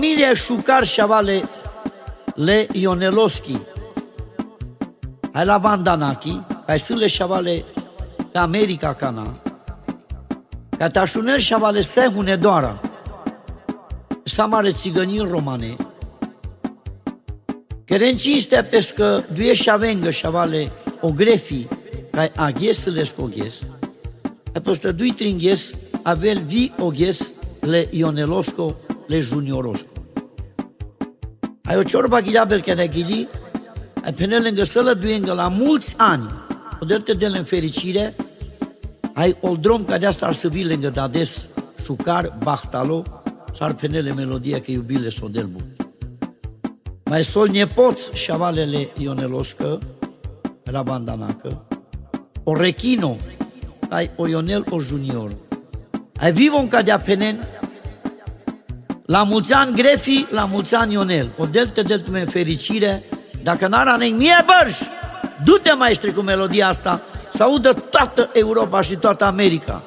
familia Șucar Șavale le Ioneloschi. Hai la Vandanachi, hai Sâle Șavale pe America Cana. Ca tașunel Șavale Sehune doara. Samare țigănii romane. Kerencinste pescă duie șavengă Șavale o grefi ca aghes le scoghes. Ai postă dui tringhes avel vi oghes le Ionelosco le Juniorosco. Ai o ciorba ghilabel că ne ghili, ai pene lângă sălă duengă la mulți ani, o delte de în fericire, ai o drom ca de asta ar să vii lângă dades Șucar, Bahtalo, s-ar penele melodia că iubile s-o delbu. Mai sol nepoți Șavalele Ioneloscă, la Vandanacă, o rechino, ai o Ionel o Junior. Ai vivon ca de-a penen, la mulți ani grefi, la mulți ani Ionel. O delte în fericire, dacă n-ar mie bărș, du-te maestre cu melodia asta, să audă toată Europa și toată America.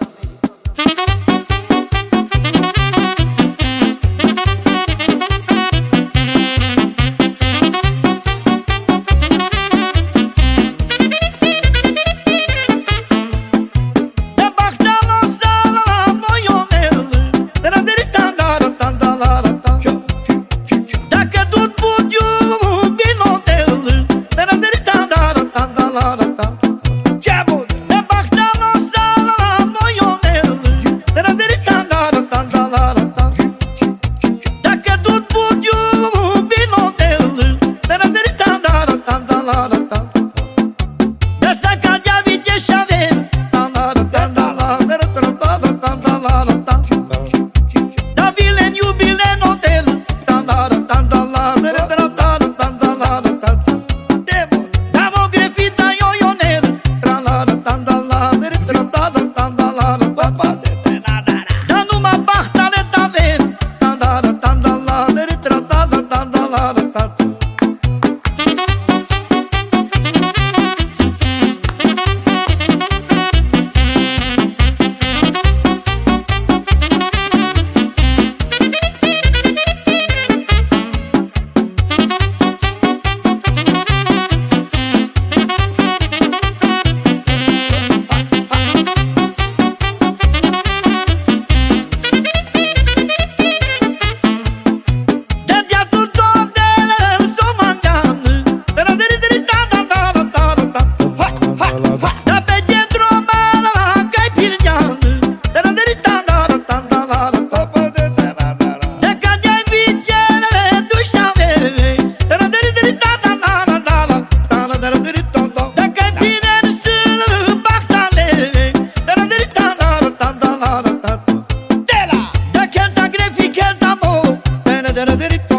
Da